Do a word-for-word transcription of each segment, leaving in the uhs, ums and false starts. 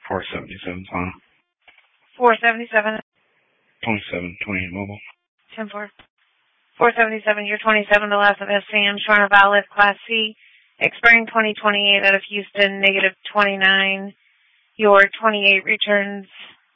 four seventy-seven final. four seventy-seven. twenty-seven twenty-eight mobile. ten four. four seventy-seven, you're twenty-seven, the last of S C M, showing a valid Class C, expiring twenty twenty-eight out of Houston, negative twenty-nine. Your twenty-eight returns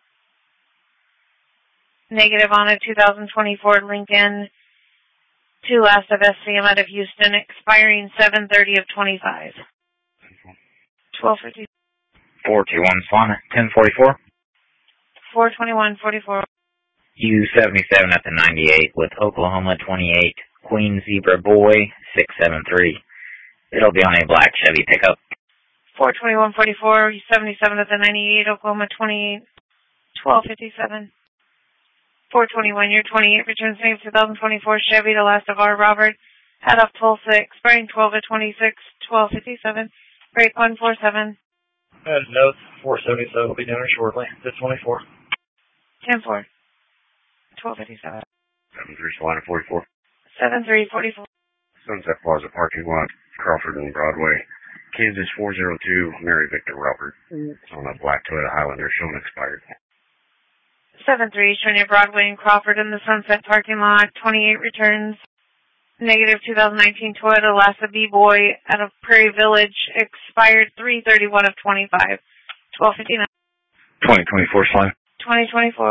negative on a two thousand twenty-four Lincoln, two last of S C M out of Houston, expiring seven thirty of twenty-five. twelve fifty. four two one Swan, ten forty-four. four twenty-one forty-four. U seventy-seven at the ninety-eight with Oklahoma twenty-eight, Queen Zebra Boy, six seven three. It'll be on a black Chevy pickup. four twenty-one forty-four, U seventy-seven at the ninety-eight, Oklahoma twenty-eight, twelve fifty-seven. four twenty-one, your twenty-eight, returns name two thousand twenty-four Chevy, the last of R. Robert, head off Tulsa, expiring twelve of twenty-six, twelve fifty-seven, break one four seven. Uh, notes, four seventy-seven will be down here shortly. It's twenty-four. ten four. twelve fifty-seven. seven three Solana forty-four. seven three forty-four. Sunset Plaza parking lot, Crawford and Broadway. Kansas four zero two, Mary Victor Robert. It's on a black Toyota Highlander, showing expired. seven three, showing you Broadway and Crawford in the Sunset parking lot. twenty-eight returns. Negative two thousand nineteen Toyota Lassa B-Boy out of Prairie Village, expired three thirty-one of twenty-five. twelve fifty-nine. twenty twenty-four Solana. twenty twenty-four.